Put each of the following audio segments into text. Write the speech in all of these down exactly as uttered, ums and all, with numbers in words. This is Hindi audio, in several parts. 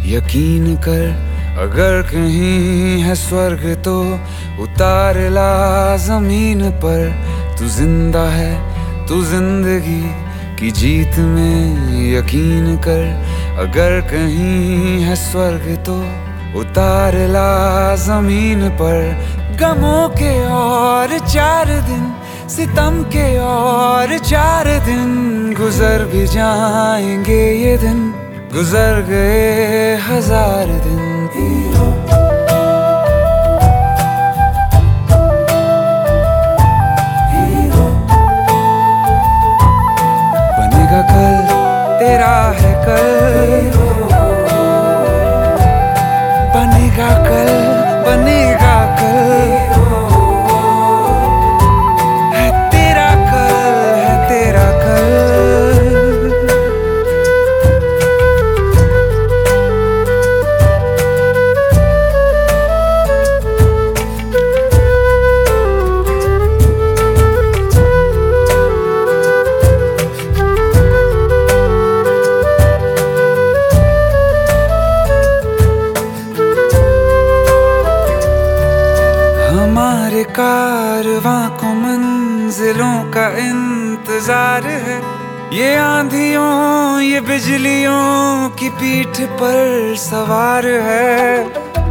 यकीन कर, अगर कहीं है स्वर्ग तो उतार ला जमीन पर। तू जिंदा है, तू जिंदगी की जीत में यकीन कर, अगर कहीं है स्वर्ग तो उतार ला जमीन पर। गमों के और चार दिन, सितम के और चार दिन, गुजर भी जाएंगे ये दिन, गुजर गए हजार दिन। बनेगा कल, तेरा है कल, बनेगा कल, बनेगा कल, है तेरा कल, है तेरा कल। हमारे कारवां को मंजिलों का इंतजार है, ये आंधियों ये बिजलियों की पीठ पर सवार है।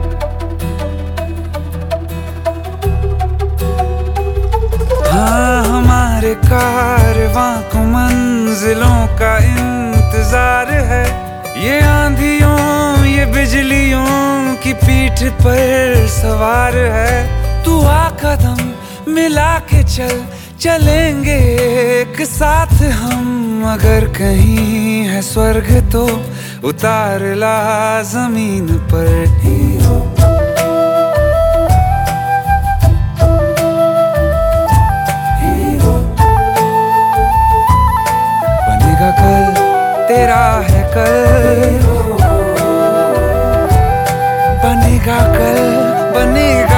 हाँ, हमारे कारवां को मंजिलों का इंतजार है, ये आंधियों ये बिजलियों की पीठ पर सवार है। तू आ कदम मिला के चल, चलेंगे एक साथ हम। अगर कहीं है स्वर्ग तो उतार ला जमीन पर। बनेगा कल, तेरा है कल, बनेगा कल, बनेगा